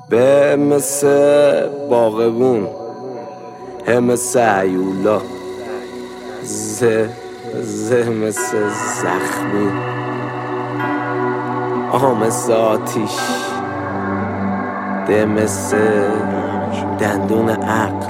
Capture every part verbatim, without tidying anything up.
به مثل باغبون، هم مثل عیولا، زه زه مثل زخمی، آها مثل آتیش، ده مثل دندون عقل،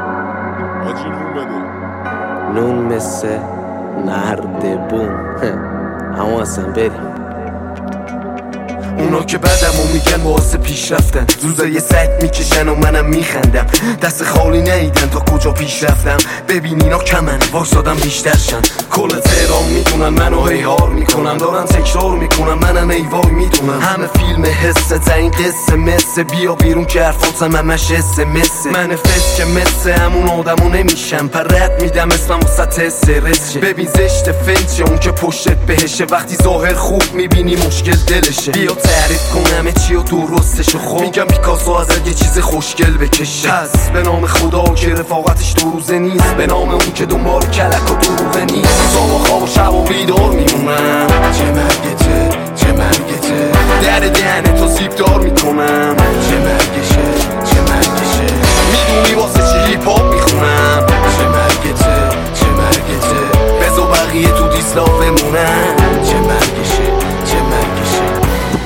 نون مثل نردبون. اما اصلا بریم. اونا که بدمو میگن واسه پیش رفتن، زوزه یه سگ میکشن و منم میخندم. دست خالی نیدن تا کجا پیش رفتم. ببین اینا کمن وایسادم بیشتر شن. کل تهران میدونن منو هیهار میکنن، دارن تکرار میکنن منم ای وای میدونم. همه فیلم حسه تا این قصه مثه، بیا بیرون که حرفاتم همش حسه مثه. من فس که مثه همون آدمو نمیشم، پر رد میدم اسمم وسط سرسه. ببین زشت فنچه اون که پشتت بهشه، وقتی ظاهر خوب میبینی مشکل دلشه. بیا تعریف کنم چی و درستشو، خب میگم پیکاسو ازت یه چیز خوشگل بکشه. پس به نام خدا که رفاقتش دو روزه نیست، به نام اون که دنبال کلک و دروغه نیست. صبح و خواب و شب و بیدار میمونم، چه مرگته چه مرگته، در دهنه تا سیب دار میکنم. چه مرگشه چه مرگشه، میدونی واسه چی هیپ هاپ میخونم. چه مرگته چه مرگته، بزا بقیه تو دیسلاف بمونن. چه مرگشه چه مرگشه،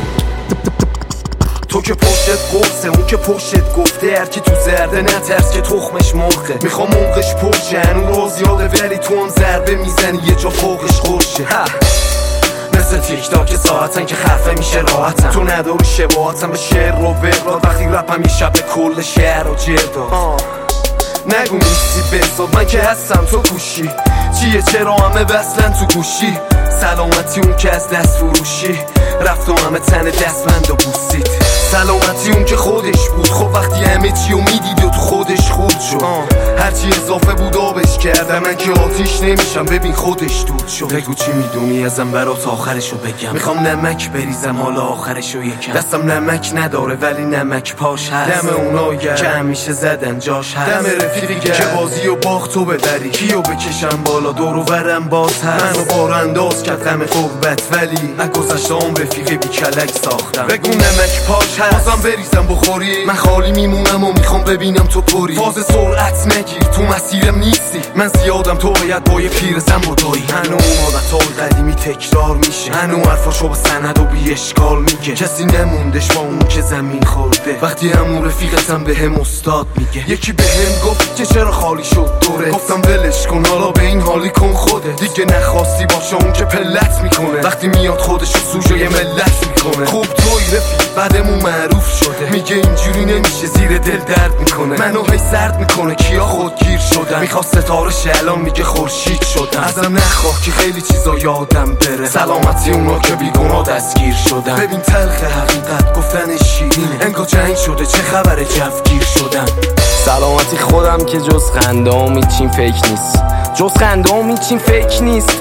تو که پشتت قرصه اون که پشتت گفته، هر کی تو زرده نترس که تخمش مرخه. میخوام موقش پرشه هنو راز یاده، ولی تو هم ضربه میزنی یه جا فوقش خوشه. مثل تیک تاک ساعتن که خفه میشه راحتن، تو نداری شباهتن به شعر و وقلاد. وقتی رپم یه شب کل شهر و جرداد. نگو نیستی بزاد من که هستم تو گوشی، چیه چرا همه بسلن تو گوشی. سلامتی اون که از دست فروشی رفت و همه تن دستمند و بوسید. سلامتی اون که خودش بود، خب وقتی همه چی رو میدید و تو خودش خود شد. هرچی اضافه بود آبش کردم، من که آتیش نمیشم ببین خودش دود شد. بگو چی میدونی ازم برات آخرشو بگم، میخوام نمک بریزم حالا آخرشو یکم. دستم نمک نداره ولی نمک پاش هست، دم اونایی که همیشه زدن جاش هست. دم رفیقی که بازی و باخت تو ببری، کیو بکشم بالا دور و برم باز هست. منو بارانداز کرد غم قربت، ولی من گذشتم رفیقی بی کلک ساختم. بگو نمک پاش هست بازم بریزم بخوری، من خالی میمونم و میخوام ببینم تو پری. فاز سرعت نگیر تو مسیرم نیستی، من زیادم تو باید با یه پیرزن بدایی. هنو اون عادت قدیمی تکرار میشه، هنو حرفاشو با سند و بی اشکال میگه. کسی نموندش با اون که زمین خورده، وقتی همون رفیقتم به هم استاد میگه. یکی به هم گفت که چرا خالی شد دوره، گفتم ولش کن حالا به این حالی کن خوده. دیگه نخواستی باشه اون که پلت میکنه، وقتی میاد خودشو سوژه یه ملت میکنه. خوب توی رفیق بعدمون معروف شده، میگه اینجوری نمیشه زیر دل درد میکنه. منو هی سرد میکنه کیا خودگیر شدن، میخواست ستاره شه الان میگه خورشید شدن. ازم نخواه که خیلی چیزا یادم بره، سلامتی اونا که بیگناه دستگیر شدن. ببین تلخ حقیقت گفتن شیرینه، انگار جنگ شده چه خبره جوگیر شدن. سلامتی خودم که جز خنده هم هیچین فکر نیست، جز خنده هم هیچین فکر نیست.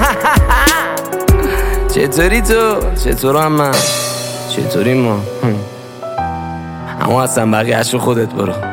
چطوری تو؟ چطور هم من؟ چطوری ما؟ اما اصلا بقیه‌اشو خودت برو.